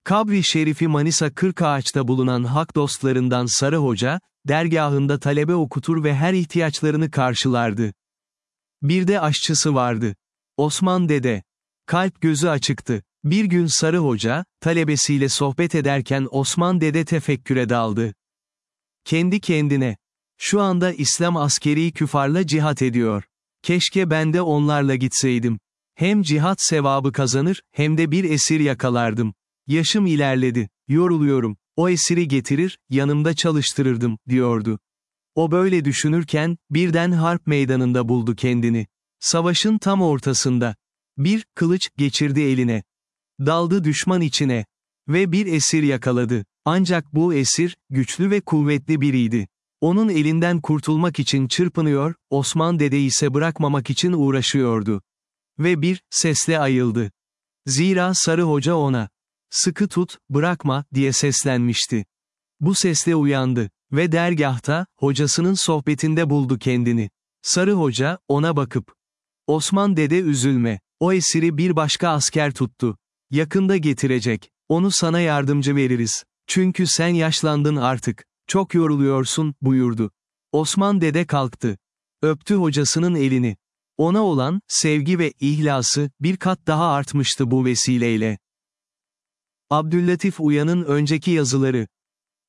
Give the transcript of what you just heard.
Kabri Şerifi Manisa Kırkağaç'ta bulunan hak dostlarından Sarı Hoca, dergahında talebe okutur ve her ihtiyaçlarını karşılardı. Bir de aşçısı vardı. Osman Dede. Kalp gözü açıktı. Bir gün Sarı Hoca, talebesiyle sohbet ederken Osman Dede tefekküre daldı. Kendi kendine. Şu anda İslam askeri küfarla cihat ediyor. Keşke ben de onlarla gitseydim. Hem cihat sevabı kazanır, hem de bir esir yakalardım. Yaşım ilerledi, yoruluyorum. O esiri getirir, yanımda çalıştırırdım, diyordu. O böyle düşünürken, birden harp meydanında buldu kendini. Savaşın tam ortasında. Bir kılıç geçirdi eline. Daldı düşman içine. Ve bir esir yakaladı. Ancak bu esir, güçlü ve kuvvetli biriydi. Onun elinden kurtulmak için çırpınıyor, Osman Dede ise bırakmamak için uğraşıyordu. Ve bir sesle ayıldı. Zira Sarı Hoca ona, "Sıkı tut, bırakma," diye seslenmişti. Bu sesle uyandı ve dergahta, hocasının sohbetinde buldu kendini. Sarı Hoca, ona bakıp, "Osman Dede üzülme, o esiri bir başka asker tuttu. Yakında getirecek, onu sana yardımcı veririz. Çünkü sen yaşlandın artık, çok yoruluyorsun," buyurdu. Osman Dede kalktı. Öptü hocasının elini. Ona olan, sevgi ve ihlası, bir kat daha artmıştı bu vesileyle. Abdüllatif Uyan'ın önceki yazıları.